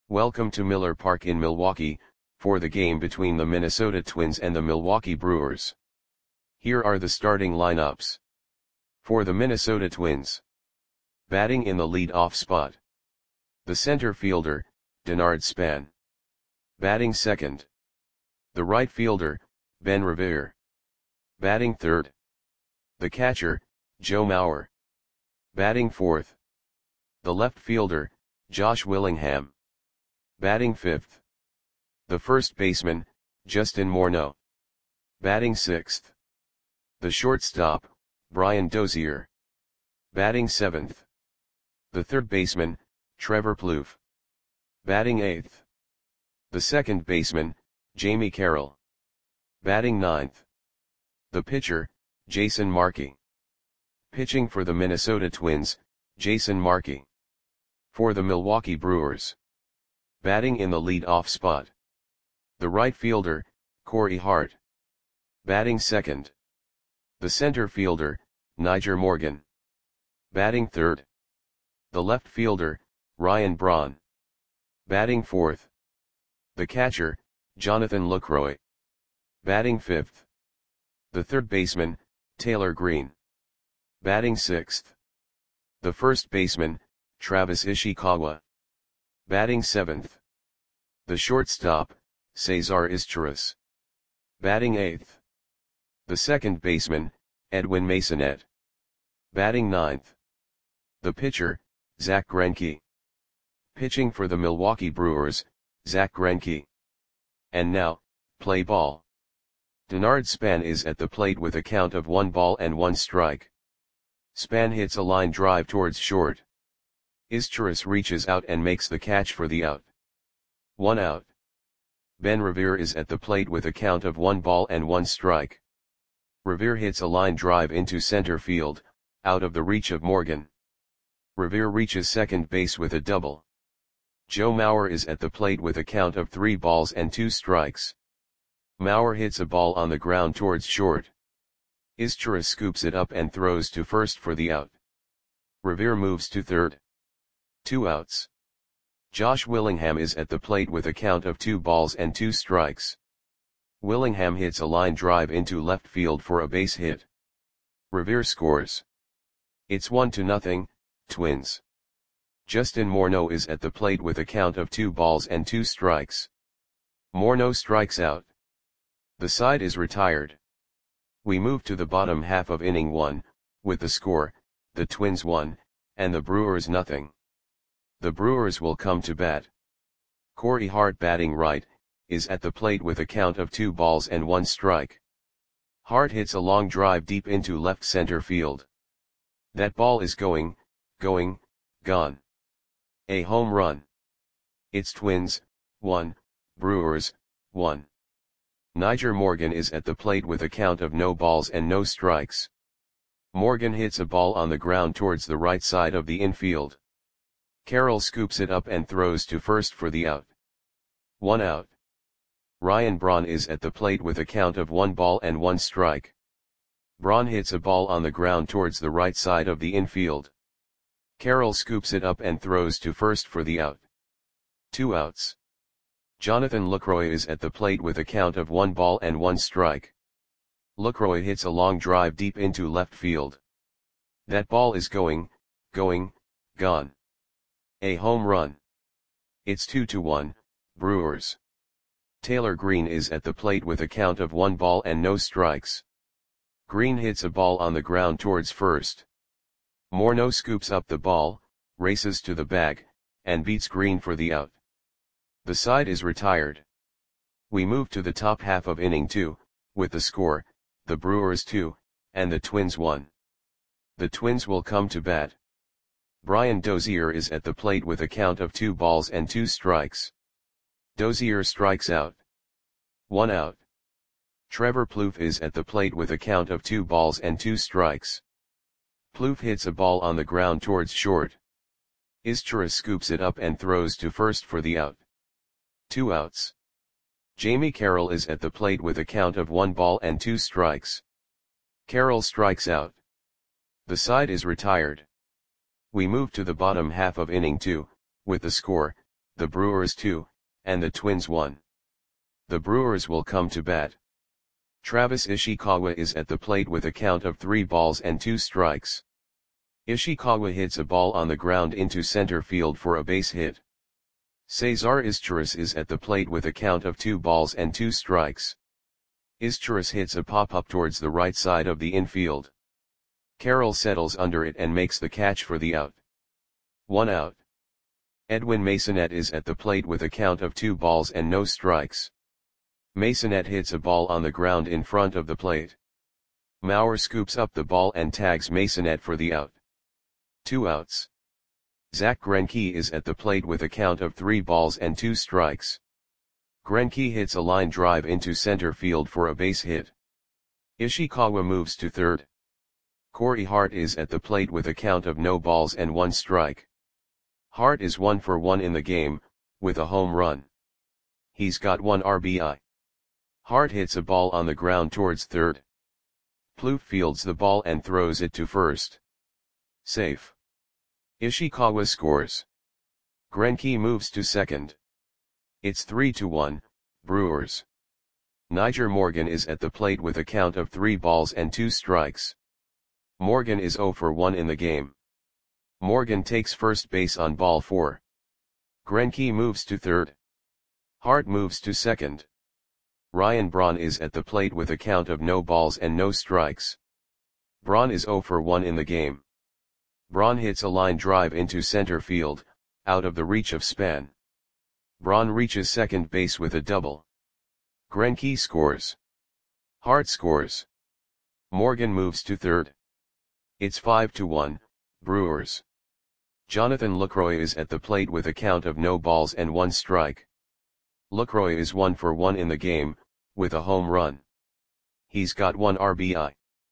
Welcome to Miller Park in Milwaukee, for the game between the Minnesota Twins and the Milwaukee Brewers. Here are the starting lineups. For the Minnesota Twins. Batting in the lead-off spot. The center fielder, Denard Span. Batting second. The right fielder, Ben Revere. Batting third. The catcher, Joe Mauer. Batting fourth. The left fielder, Josh Willingham. Batting fifth. The first baseman, Justin Morneau. Batting sixth. The shortstop, Brian Dozier. Batting seventh. The third baseman, Trevor Plouffe. Batting eighth. The second baseman, Jamie Carroll. Batting ninth. The pitcher, Jason Markey. Pitching for the Minnesota Twins, Jason Markey. For the Milwaukee Brewers. Batting in the lead-off spot. The right fielder, Corey Hart. Batting second. The center fielder, Nyjer Morgan. Batting third. The left fielder, Ryan Braun. Batting fourth. The catcher, Jonathan Lucroy. Batting fifth. The third baseman, Taylor Green. Batting sixth. The first baseman, Travis Ishikawa. Batting seventh. The shortstop, Cesar Izturis. Batting eighth. The second baseman, Edwin Masonette. Batting ninth. The pitcher, Zach Greinke. Pitching for the Milwaukee Brewers, Zach Greinke. And now, play ball. Denard Span is at the plate with a count of 1 strike. Span hits a line drive towards short. Izturis reaches out and makes the catch for the out. 1 out. Ben Revere is at the plate with a count of 1 strike. Revere hits a line drive into center field, out of the reach of Morgan. Revere reaches second base with a double. Joe Mauer is at the plate with a count of 3 strikes. Mauer hits a ball on the ground towards short. Izturis scoops it up and throws to first for the out. Revere moves to third. 2 outs. Josh Willingham is at the plate with a count of 2 strikes. Willingham hits a line drive into left field for a base hit. Revere scores. It's 1-0, Twins. Justin Morneau is at the plate with a count of 2 strikes. Morneau strikes out. The side is retired. We move to the bottom half of inning 1, with the score, the Twins 1, and the Brewers 0. The Brewers will come to bat. Corey Hart, batting right, is at the plate with a count of 2 strike. Hart hits a long drive deep into left center field. That ball is gone. A home run. It's Twins 1, Brewers 1. Nyjer Morgan is at the plate with a count of no strikes. Morgan hits a ball on the ground towards the right side of the infield. Carroll scoops it up and throws to first for the out. 1 out. Ryan Braun is at the plate with a count of 1 strike. Braun hits a ball on the ground towards the right side of the infield. Carroll scoops it up and throws to first for the out. 2 outs. Jonathan Lucroy is at the plate with a count of 1 strike. Lucroy hits a long drive deep into left field. That ball is gone. A home run. It's 2-1, Brewers. Taylor Green is at the plate with a count of 1 strikes. Green hits a ball on the ground towards first. Morneau scoops up the ball, races to the bag, and beats Green for the out. The side is retired. We move to the top half of inning 2, with the score, the Brewers 2, and the Twins 1. The Twins will come to bat. Brian Dozier is at the plate with a count of 2 strikes. Dozier strikes out. 1 out. Trevor Plouffe is at the plate with a count of 2 strikes. Plouffe hits a ball on the ground towards short. Izturis scoops it up and throws to first for the out. 2 outs. Jamie Carroll is at the plate with a count of 1 strikes. Carroll strikes out. The side is retired. We move to the bottom half of inning 2, with the score, the Brewers 2, and the Twins 1. The Brewers will come to bat. Travis Ishikawa is at the plate with a count of 3 balls and 2 strikes. Ishikawa hits a ball on the ground into center field for a base hit. Cesar Izturis is at the plate with a count of 2 balls and 2 strikes. Izturis hits a pop-up towards the right side of the infield. Carroll settles under it and makes the catch for the out. 1 out. Edwin Masonette is at the plate with a count of 2 balls and no strikes. Masonette hits a ball on the ground in front of the plate. Mauer scoops up the ball and tags Masonette for the out. 2 outs. Zach Greinke is at the plate with a count of 3 balls and 2 strikes. Greinke hits a line drive into center field for a base hit. Ishikawa moves to third. Corey Hart is at the plate with a count of no balls and 1 strike. Hart is 1 for 1 in the game, with a home run. He's got 1 RBI. Hart hits a ball on the ground towards third. Plouffe fields the ball and throws it to first. Safe. Ishikawa scores. Greinke moves to second. It's 3-1, Brewers. Nyjer Morgan is at the plate with a count of 3 balls and 2 strikes. Morgan is 0 for 1 in the game. Morgan takes first base on ball 4. Greinke moves to third. Hart moves to second. Ryan Braun is at the plate with a count of no balls and no strikes. Braun is 0 for 1 in the game. Braun hits a line drive into center field, out of the reach of Span. Braun reaches second base with a double. Greinke scores. Hart scores. Morgan moves to third. It's 5-1, Brewers. Jonathan Lucroy is at the plate with a count of no balls and 1 strike. Lucroy is 1 for 1 in the game, with a home run. He's got 1 RBI.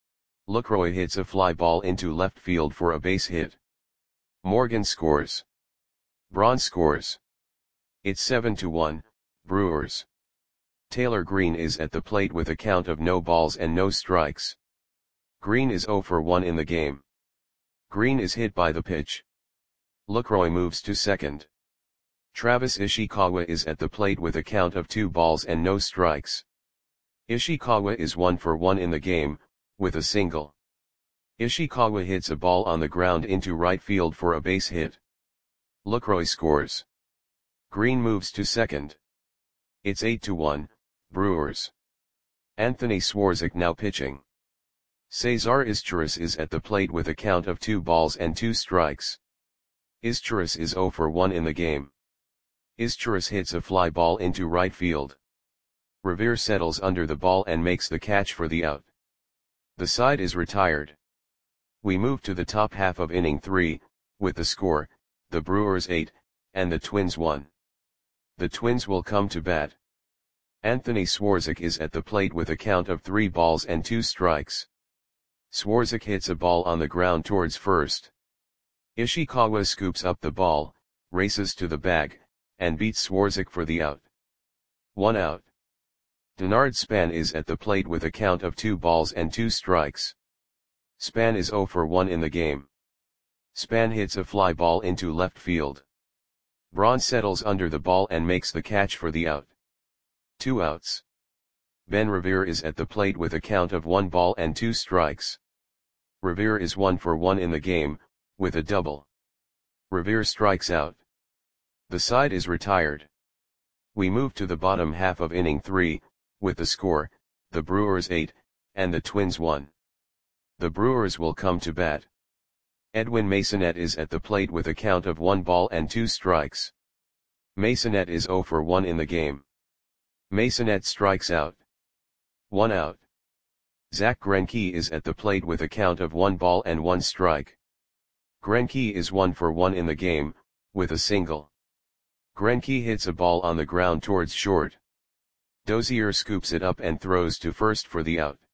Lucroy hits a fly ball into left field for a base hit. Morgan scores. Braun scores. It's 7-1, Brewers. Taylor Green is at the plate with a count of no balls and no strikes. Green is 0 for 1 in the game. Green is hit by the pitch. Lucroy moves to second. Travis Ishikawa is at the plate with a count of 2 balls and no strikes. Ishikawa is 1 for 1 in the game, with a single. Ishikawa hits a ball on the ground into right field for a base hit. Lucroy scores. Green moves to second. It's 8-1, Brewers. Anthony Swarzak now pitching. Cesar Izturis is at the plate with a count of 2 balls and 2 strikes. Izturis is 0 for 1 in the game. Izturis hits a fly ball into right field. Revere settles under the ball and makes the catch for the out. The side is retired. We move to the top half of inning 3, with the score, the Brewers 8, and the Twins 1. The Twins will come to bat. Anthony Swarzak is at the plate with a count of 3 balls and 2 strikes. Swarzak hits a ball on the ground towards first. Ishikawa scoops up the ball, races to the bag, and beats Swarzak for the out. 1 out. Denard Span is at the plate with a count of 2 balls and 2 strikes. Span is 0 for 1 in the game. Span hits a fly ball into left field. Braun settles under the ball and makes the catch for the out. 2 outs. Ben Revere is at the plate with a count of 1 ball and 2 strikes. Revere is 1 for 1 in the game, with a double. Revere strikes out. The side is retired. We move to the bottom half of inning 3, with the score, the Brewers 8, and the Twins 1. The Brewers will come to bat. Edwin Masonette is at the plate with a count of 1 ball and 2 strikes. Masonette is 0 for 1 in the game. Masonette strikes out. 1 out. Zach Greinke is at the plate with a count of 1 ball and 1 strike. Greinke is 1 for 1 in the game, with a single. Greinke hits a ball on the ground towards short. Dozier scoops it up and throws to first for the out.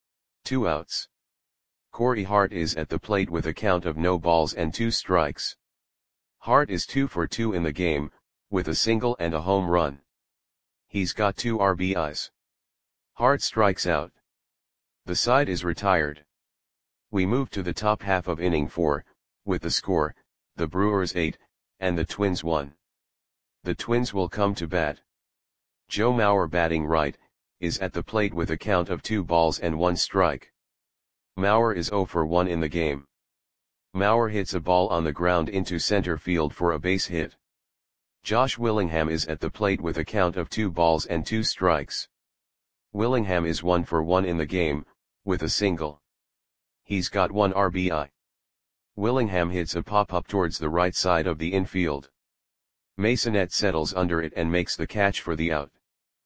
2 outs. Corey Hart is at the plate with a count of no balls and 2 strikes. Hart is 2 for 2 in the game, with a single and a home run. He's got 2 RBIs. Hart strikes out. The side is retired. We move to the top half of inning 4, with the score, the Brewers 8, and the Twins 1. The Twins will come to bat. Joe Mauer batting right, is at the plate with a count of 2 balls and 1 strike. Mauer is 0 for 1 in the game. Mauer hits a ball on the ground into center field for a base hit. Josh Willingham is at the plate with a count of 2 balls and 2 strikes. Willingham is 1 for 1 in the game, with a single. He's got 1 RBI. Willingham hits a pop-up towards the right side of the infield. Masonette settles under it and makes the catch for the out.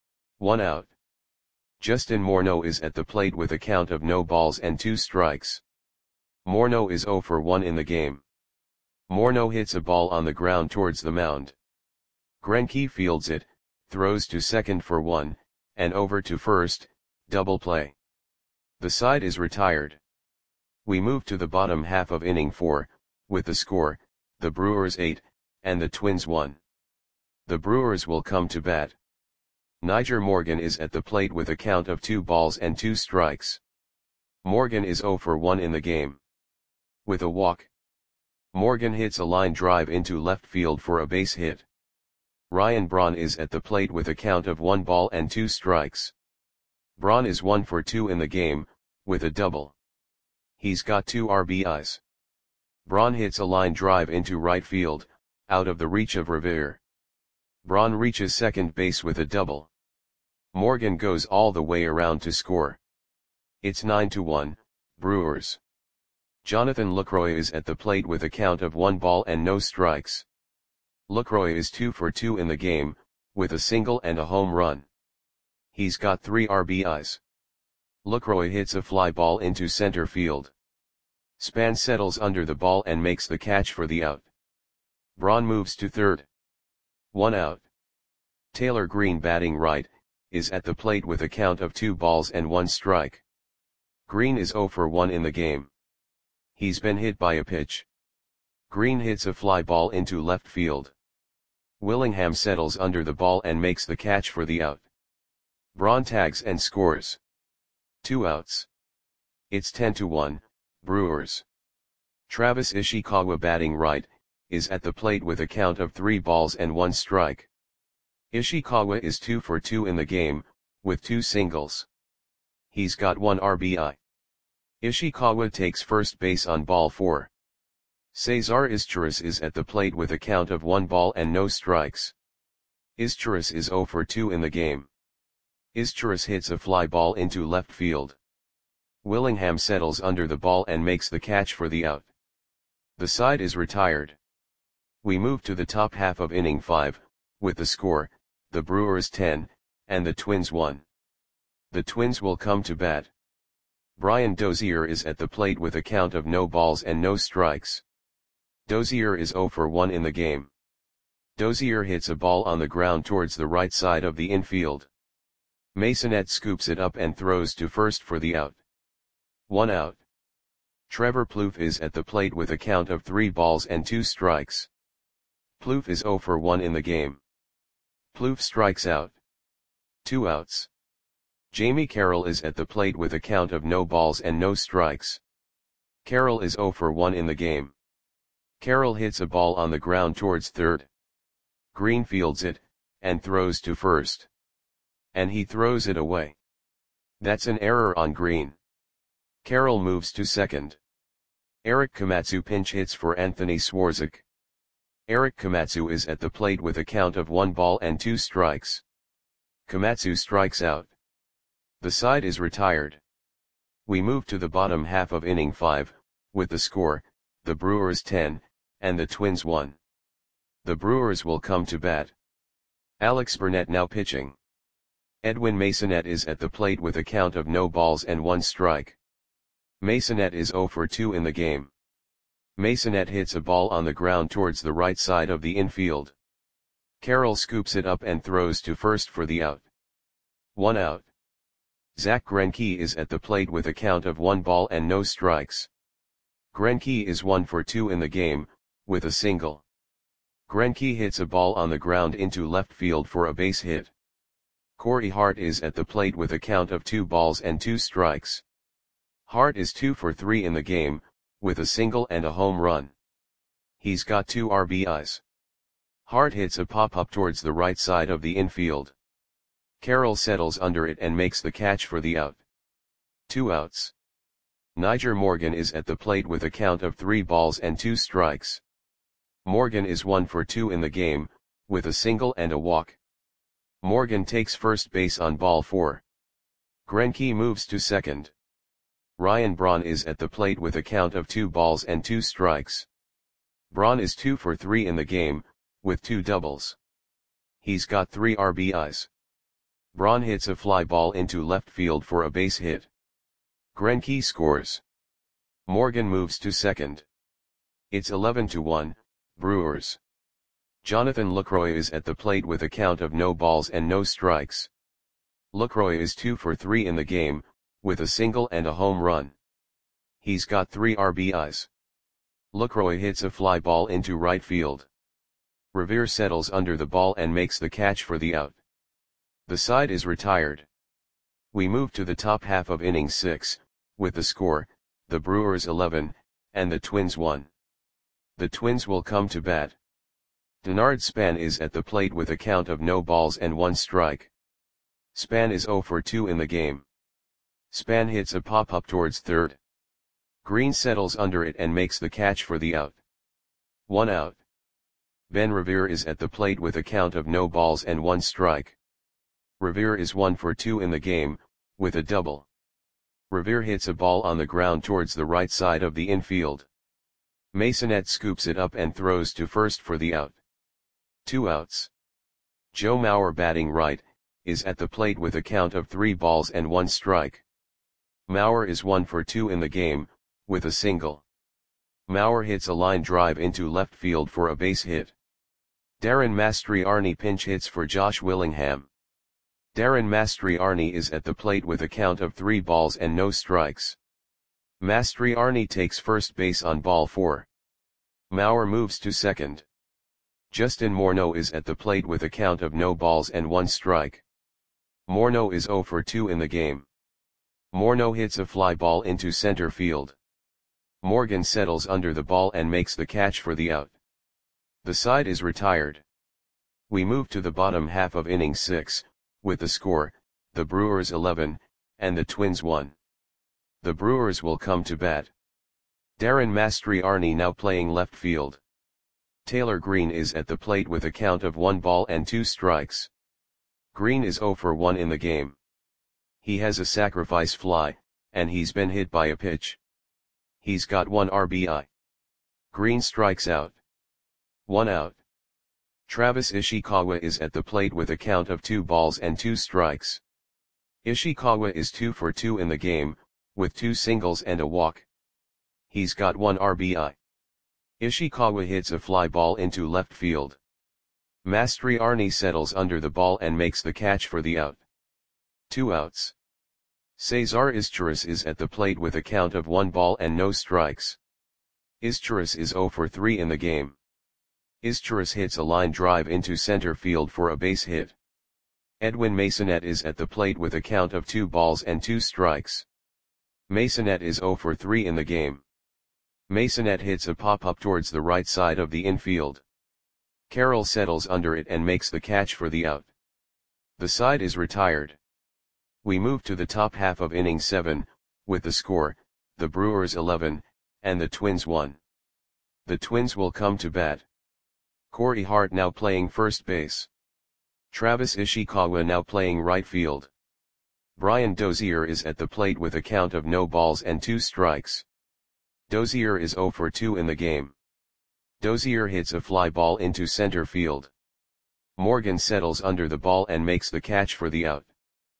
1 out. Justin Morneau is at the plate with a count of no balls and 2 strikes. Morneau is 0 for 1 in the game. Morneau hits a ball on the ground towards the mound. Greinke fields it, throws to second for 1, and over to first, double play. The side is retired. We move to the bottom half of inning 4, with the score, the Brewers 8, and the Twins 1. The Brewers will come to bat. Nyjer Morgan is at the plate with a count of 2 balls and 2 strikes. Morgan is 0 for 1 in the game. With a walk, Morgan hits a line drive into left field for a base hit. Ryan Braun is at the plate with a count of 1 ball and 2 strikes. Braun is 1 for 2 in the game, with a double. He's got 2 RBIs. Braun hits a line drive into right field, out of the reach of Revere. Braun reaches second base with a double. Morgan goes all the way around to score. It's 9-1, Brewers. Jonathan Lucroy is at the plate with a count of 1 ball and no strikes. Lucroy is 2 for 2 in the game, with a single and a home run. He's got 3 RBIs. Lucroy hits a fly ball into center field. Span settles under the ball and makes the catch for the out. Braun moves to third. 1 out. Taylor Green batting right, is at the plate with a count of 2 balls and 1 strike. Green is 0 for 1 in the game. He's been hit by a pitch. Green hits a fly ball into left field. Willingham settles under the ball and makes the catch for the out. Braun tags and scores. 2 outs. It's 10-1, Brewers. Travis Ishikawa batting right, is at the plate with a count of 3 balls and 1 strike. Ishikawa is 2 for 2 in the game, with 2 singles. He's got 1 RBI. Ishikawa takes first base on ball 4. Cesar Izturis is at the plate with a count of 1 ball and no strikes. Izturis is 0 for 2 in the game. Izturis hits a fly ball into left field. Willingham settles under the ball and makes the catch for the out. The side is retired. We move to the top half of inning 5, with the score, the Brewers 10, and the Twins 1. The Twins will come to bat. Brian Dozier is at the plate with a count of no balls and no strikes. Dozier is 0 for 1 in the game. Dozier hits a ball on the ground towards the right side of the infield. Masonette scoops it up and throws to first for the out. 1 out. Trevor Plouffe is at the plate with a count of 3 balls and 2 strikes. Plouffe is 0 for 1 in the game. Plouffe strikes out. 2 outs. Jamie Carroll is at the plate with a count of no balls and no strikes. Carroll is 0 for 1 in the game. Carroll hits a ball on the ground towards third. Green fields it, and throws to first. And he throws it away. That's an error on Green. Carroll moves to second. Eric Komatsu pinch hits for Anthony Swarzak. Eric Komatsu is at the plate with a count of 1 ball and 2 strikes. Komatsu strikes out. The side is retired. We move to the bottom half of inning 5, with the score, the Brewers 10, and the Twins 1. The Brewers will come to bat. Alex Burnett now pitching. Edwin Masonette is at the plate with a count of no balls and 1 strike. Masonette is 0 for 2 in the game. Masonette hits a ball on the ground towards the right side of the infield. Carroll scoops it up and throws to first for the out. 1 out. Zach Greinke is at the plate with a count of 1 ball and no strikes. Greinke is 1 for 2 in the game, with a single. Greinke hits a ball on the ground into left field for a base hit. Corey Hart is at the plate with a count of 2 balls and 2 strikes. Hart is 2 for 3 in the game, with a single and a home run. He's got 2 RBIs. Hart hits a pop-up towards the right side of the infield. Carroll settles under it and makes the catch for the out. 2 outs. Nyjer Morgan is at the plate with a count of 3 balls and 2 strikes. Morgan is 1 for 2 in the game, with a single and a walk. Morgan takes first base on ball 4. Greinke moves to second. Ryan Braun is at the plate with a count of 2 balls and 2 strikes. Braun is 2 for 3 in the game, with 2 doubles. He's got 3 RBIs. Braun hits a fly ball into left field for a base hit. Greinke scores. Morgan moves to second. It's 11-1, Brewers. Jonathan Lucroy is at the plate with a count of no balls and no strikes. Lucroy is 2 for 3 in the game, with a single and a home run. He's got 3 RBIs. Lucroy hits a fly ball into right field. Revere settles under the ball and makes the catch for the out. The side is retired. We move to the top half of inning 6, with the score, the Brewers 11, and the Twins 1. The Twins will come to bat. Denard Span is at the plate with a count of no balls and 1 strike. Span is 0 for 2 in the game. Span hits a pop-up towards third. Green settles under it and makes the catch for the out. 1 out. Ben Revere is at the plate with a count of no balls and 1 strike. Revere is 1 for 2 in the game, with a double. Revere hits a ball on the ground towards the right side of the infield. Masonette scoops it up and throws to first for the out. 2 outs. Joe Mauer, batting right, is at the plate with a count of 3 balls and 1 strike. Mauer is 1 for 2 in the game, with a single. Mauer hits a line drive into left field for a base hit. Darren Mastriani pinch hits for Josh Willingham. Darren Mastriani is at the plate with a count of 3 balls and no strikes. Mastriani takes first base on ball 4. Mauer moves to second. Justin Morneau is at the plate with a count of no balls and 1 strike. Morneau is 0 for 2 in the game. Morneau hits a fly ball into center field. Morgan settles under the ball and makes the catch for the out. The side is retired. We move to the bottom half of inning 6, with the score, the Brewers 11, and the Twins 1. The Brewers will come to bat. Darren Mastriani now playing left field. Taylor Green is at the plate with a count of 1 ball and 2 strikes. Green is 0 for 1 in the game. He has a sacrifice fly, and he's been hit by a pitch. He's got 1 RBI. Green strikes out. 1 out. Travis Ishikawa is at the plate with a count of 2 balls and 2 strikes. Ishikawa is 2 for 2 in the game, with 2 singles and a walk. He's got 1 RBI. Ishikawa hits a fly ball into left field. Mastriani settles under the ball and makes the catch for the out. 2 outs. Cesar Izturis is at the plate with a count of 1 ball and no strikes. Izturis is 0 for 3 in the game. Izturis hits a line drive into center field for a base hit. Edwin Masonette is at the plate with a count of 2 balls and 2 strikes. Masonette is 0 for 3 in the game. Masonette hits a pop-up towards the right side of the infield. Carroll settles under it and makes the catch for the out. The side is retired. We move to the top half of inning 7, with the score, the Brewers 11, and the Twins 1. The Twins will come to bat. Corey Hart now playing first base. Travis Ishikawa now playing right field. Brian Dozier is at the plate with a count of no balls and 2 strikes. Dozier is 0 for 2 in the game. Dozier hits a fly ball into center field. Morgan settles under the ball and makes the catch for the out.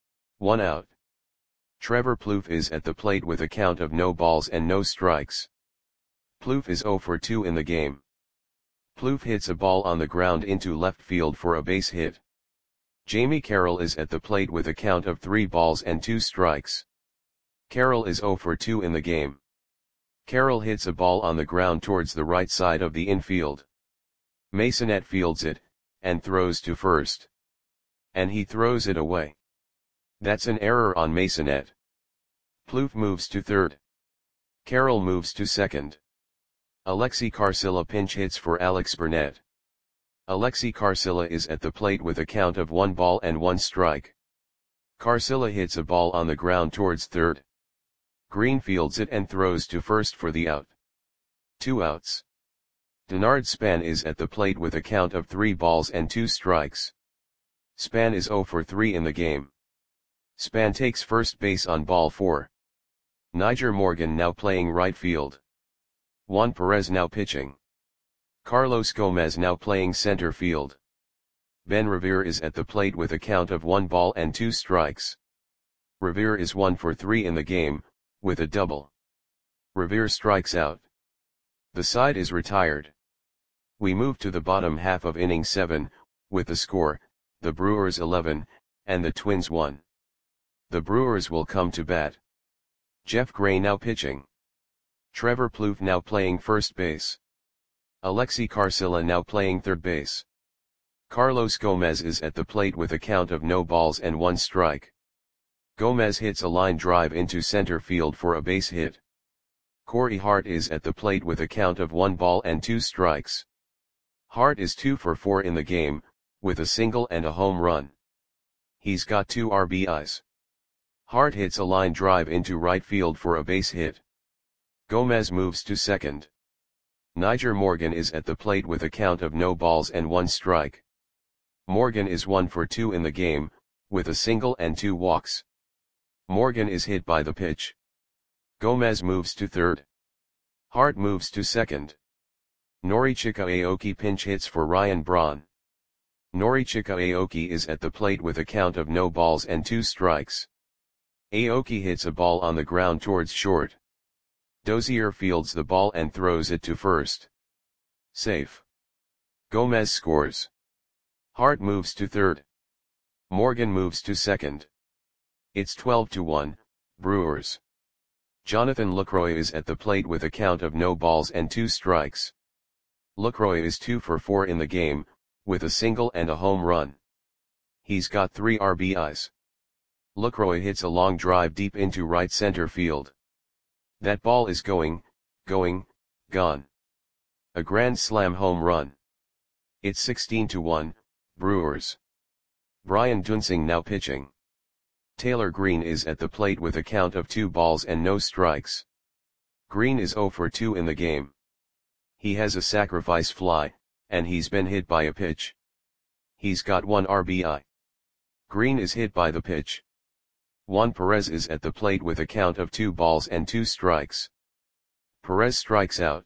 1 out. Trevor Plouffe is at the plate with a count of no balls and no strikes. Plouffe is 0 for 2 in the game. Plouffe hits a ball on the ground into left field for a base hit. Jamie Carroll is at the plate with a count of 3 balls and 2 strikes. Carroll is 0 for 2 in the game. Carroll hits a ball on the ground towards the right side of the infield. Masonette fields it, and throws to first. And he throws it away. That's an error on Masonette. Plouffe moves to third. Carroll moves to second. Alexi Carcilla pinch hits for Alex Burnett. Alexi Carcilla is at the plate with a count of 1 ball and 1 strike. Carcilla hits a ball on the ground towards third. Green fields it and throws to first for the out. 2 outs. Denard Span is at the plate with a count of 3 balls and 2 strikes. Span is 0 for 3 in the game. Span takes first base on ball 4. Nyjer Morgan now playing right field. Juan Perez now pitching. Carlos Gomez now playing center field. Ben Revere is at the plate with a count of 1 ball and 2 strikes. Revere is 1 for 3 in the game, with a double. Revere strikes out. The side is retired. We move to the bottom half of inning 7, with the score, the Brewers 11, and the Twins 1. The Brewers will come to bat. Jeff Gray now pitching. Trevor Plouffe now playing first base. Alexi Carcilla now playing third base. Carlos Gomez is at the plate with a count of no balls and 1 strike. Gomez hits a line drive into center field for a base hit. Corey Hart is at the plate with a count of 1 ball and 2 strikes. Hart is 2 for 4 in the game, with a single and a home run. He's got 2 RBIs. Hart hits a line drive into right field for a base hit. Gomez moves to second. Nyjer Morgan is at the plate with a count of no balls and 1 strike. Morgan is 1 for 2 in the game, with a single and 2 walks. Morgan is hit by the pitch. Gomez moves to third. Hart moves to second. Norichika Aoki pinch hits for Ryan Braun. Norichika Aoki is at the plate with a count of no balls and 2 strikes. Aoki hits a ball on the ground towards short. Dozier fields the ball and throws it to first. Safe. Gomez scores. Hart moves to third. Morgan moves to second. It's 12-1, Brewers. Jonathan Lucroy is at the plate with a count of no balls and 2 strikes. Lucroy is 2 for 4 in the game, with a single and a home run. He's got 3 RBIs. Lucroy hits a long drive deep into right center field. That ball is gone. A grand slam home run. It's 16-1, Brewers. Brian Duensing now pitching. Taylor Green is at the plate with a count of 2 balls and no strikes. Green is 0 for 2 in the game. He has a sacrifice fly, and he's been hit by a pitch. He's got 1 RBI. Green is hit by the pitch. Juan Perez is at the plate with a count of 2 balls and 2 strikes. Perez strikes out.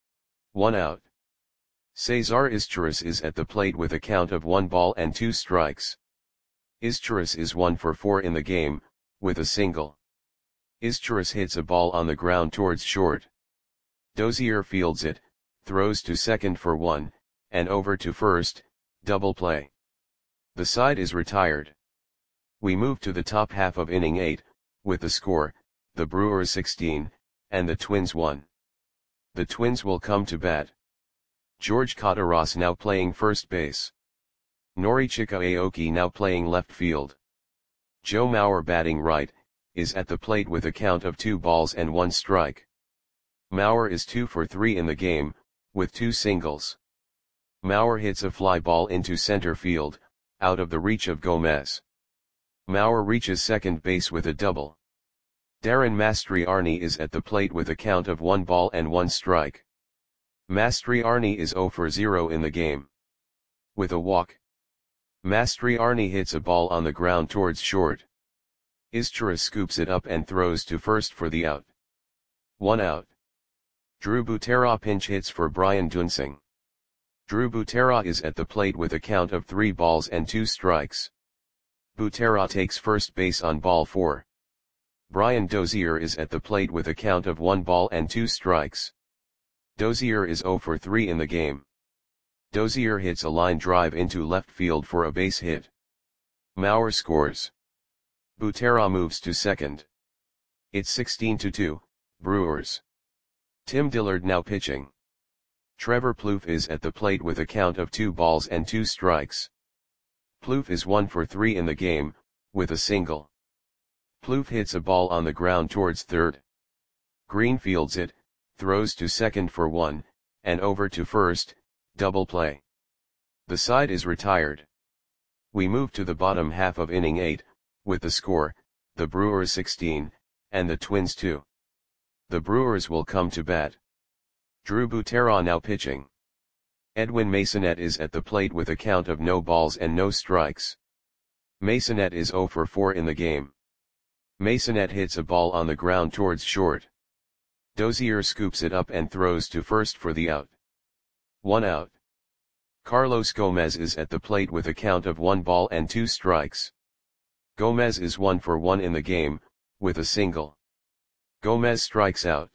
1 out. Cesar Izturis is at the plate with a count of 1 ball and 2 strikes. Izturis is 1 for 4 in the game, with a single. Izturis hits a ball on the ground towards short. Dozier fields it, throws to second for 1, and over to first, double play. The side is retired. We move to the top half of inning 8, with the score, the Brewers 16, and the Twins 1. The Twins will come to bat. George Kataras now playing first base. Norichika Aoki now playing left field. Joe Mauer batting right, is at the plate with a count of 2 balls and 1 strike. Mauer is 2 for 3 in the game, with 2 singles. Mauer hits a fly ball into center field, out of the reach of Gomez. Mauer reaches second base with a double. Darren Mastriani is at the plate with a count of 1 ball and 1 strike. Mastriani is 0 for 0 in the game. With a walk. Mastriani hits a ball on the ground towards short. Izturis scoops it up and throws to first for the out. 1 out. Drew Butera pinch hits for Brian Duensing. Drew Butera is at the plate with a count of 3 balls and 2 strikes. Butera takes first base on ball 4. Brian Dozier is at the plate with a count of 1 ball and 2 strikes. Dozier is 0 for 3 in the game. Dozier hits a line drive into left field for a base hit. Mauer scores. Butera moves to second. It's 16-2, Brewers. Tim Dillard now pitching. Trevor Plouffe is at the plate with a count of 2 balls and 2 strikes. Plouffe is 1 for 3 in the game, with a single. Plouffe hits a ball on the ground towards third. Green fields it, throws to second for 1, and over to first, double play. The side is retired. We move to the bottom half of inning 8, with the score, the Brewers 16, and the Twins 2. The Brewers will come to bat. Drew Butera now pitching. Edwin Masonette is at the plate with a count of no balls and no strikes. Masonette is 0 for 4 in the game. Masonette hits a ball on the ground towards short. Dozier scoops it up and throws to first for the out. 1 out. Carlos Gomez is at the plate with a count of 1 ball and 2 strikes. Gomez is 1 for 1 in the game, with a single. Gomez strikes out.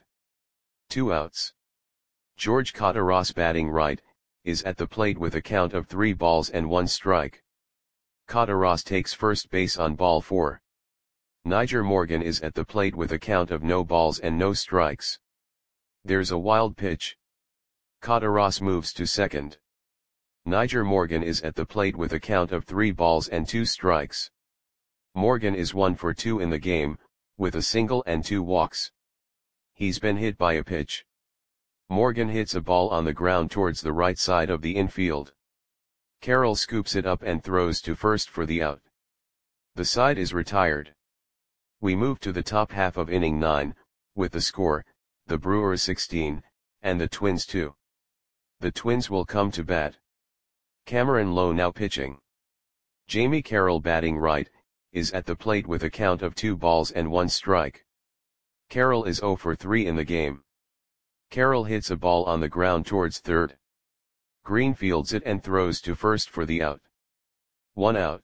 2 outs. George Cataras, batting right, is at the plate with a count of 3 balls and 1 strike. Cataras takes first base on ball 4. Nyjer Morgan is at the plate with a count of no balls and no strikes. There's a wild pitch. Cataras moves to second. Nyjer Morgan is at the plate with a count of 3 balls and 2 strikes. Morgan is 1 for 2 in the game, with a single and 2 walks. He's been hit by a pitch. Morgan hits a ball on the ground towards the right side of the infield. Carroll scoops it up and throws to first for the out. The side is retired. We move to the top half of inning 9, with the score, the Brewers 16, and the Twins 2. The Twins will come to bat. Cameron Lowe now pitching. Jamie Carroll, batting right, is at the plate with a count of 2 balls and 1 strike. Carroll is 0 for 3 in the game. Carroll hits a ball on the ground towards third. Green fields it and throws to first for the out. 1 out.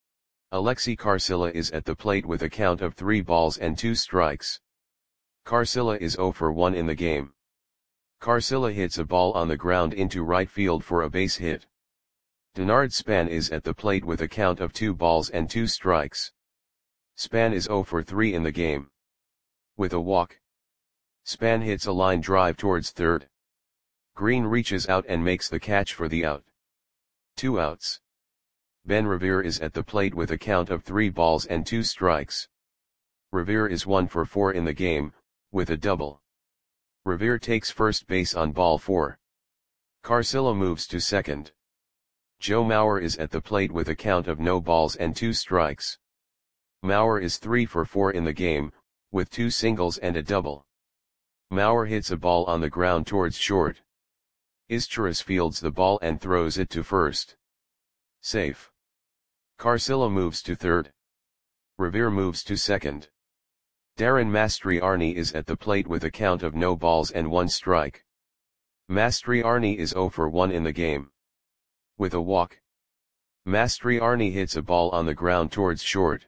Alexi Carcilla is at the plate with a count of 3 balls and 2 strikes. Carcilla is 0 for 1 in the game. Carcilla hits a ball on the ground into right field for a base hit. Denard Span is at the plate with a count of 2 balls and 2 strikes. Span is 0 for 3 in the game. With a walk. Span hits a line drive towards third. Green reaches out and makes the catch for the out. 2 outs. Ben Revere is at the plate with a count of 3 balls and 2 strikes. Revere is 1 for 4 in the game, with a double. Revere takes first base on ball 4. Carcilla moves to second. Joe Mauer is at the plate with a count of no balls and 2 strikes. Mauer is 3 for 4 in the game, with 2 singles and a double. Mauer hits a ball on the ground towards short. Izturis fields the ball and throws it to first. Safe. Carcilla moves to third. Revere moves to second. Darren Mastriarni is at the plate with a count of no balls and 1 strike. Mastriarni is 0 for 1 in the game. With a walk. Mastriarni hits a ball on the ground towards short.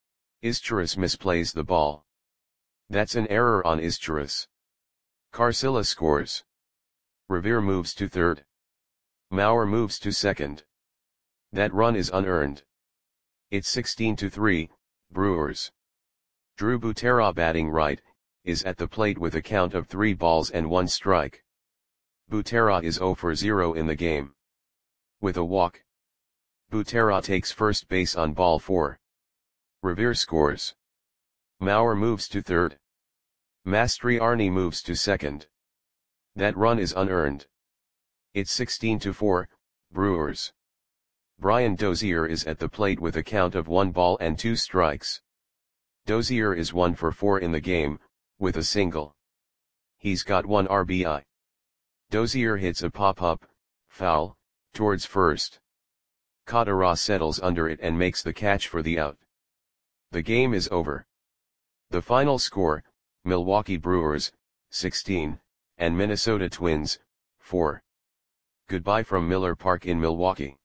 Izturis misplays the ball. That's an error on Izturis. Carcilla scores. Revere moves to third. Mauer moves to second. That run is unearned. It's 16-3, Brewers. Drew Butera, batting right, is at the plate with a count of 3 balls and 1 strike. Butera is 0 for 0 in the game. With a walk. Butera takes first base on ball 4. Revere scores. Mauer moves to third. Mastriarni moves to second. That run is unearned. It's 16-4, Brewers. Brian Dozier is at the plate with a count of 1 ball and 2 strikes. Dozier is 1 for 4 in the game, with a single. He's got 1 RBI. Dozier hits a pop-up, foul, towards first. Cataras settles under it and makes the catch for the out. The game is over. The final score, Milwaukee Brewers, 16, and Minnesota Twins, 4. Goodbye from Miller Park in Milwaukee.